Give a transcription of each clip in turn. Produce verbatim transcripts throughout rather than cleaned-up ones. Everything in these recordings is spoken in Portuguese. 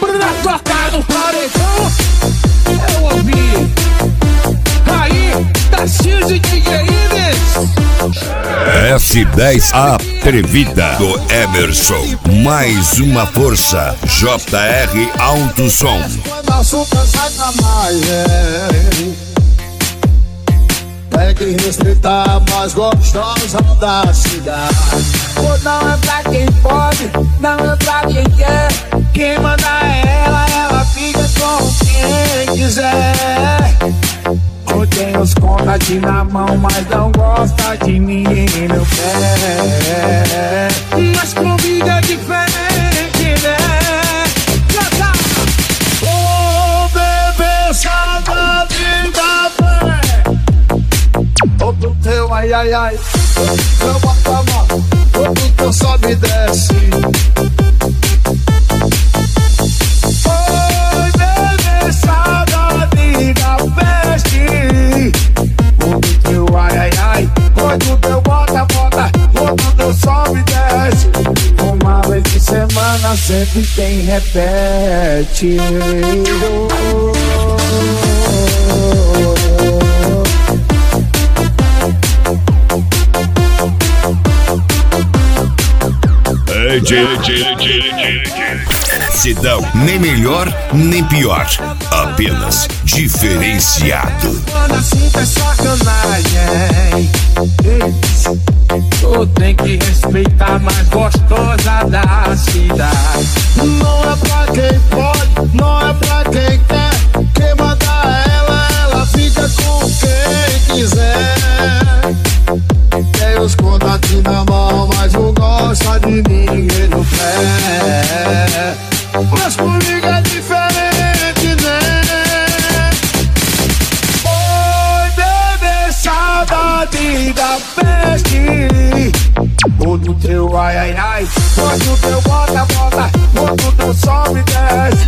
pra tocar no paredão. Eu ouvi. Aí, Tarcísio de Guerreiros. S dez Atrevida do Emerson. Mais uma força. J R Alto Som. Tem que respeitar a mais gostosa da cidade. Não é pra quem pode, não é pra quem quer. Quem manda é ela, ela fica com quem quiser. Eu tenho os contatos na mão, mas não gosta de ninguém no pé. Mas comigo é diferente, né? Canta! Ô bebê, saudade da fé. Todo teu ai ai ai, teu bota-bota, todo teu sobe e desce. Oi bebê, saudade da peste. Todo teu ai ai ai, todo teu bota-bota, todo teu sobe e desce. Uma vez por semana sempre tem repete. Sidão, nem melhor, nem pior. Apenas diferenciado. Assim é sacanagem. Tu tem que respeitar a mais gostosa da cidade. Não é pra quem pode, não é pra quem quer. Quem manda ela, ela fica com quem quiser. Tem os contatos na mão, mas não gosta de ninguém no pé. Mas comigo é diferente, né? Oi, bebê, saudade da peste. Todo teu ai, ai, ai, todo teu bota, bota, todo teu sobe e desce.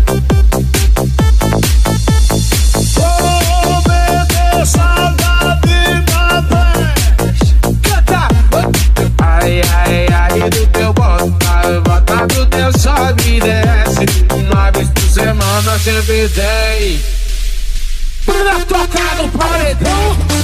Oh, bebê, saudade da peste. Canta! Ai, ai, ai, do teu bota, bota do teu sobe e desce. Uma vez por semana sempre tem pra tocar no paredão.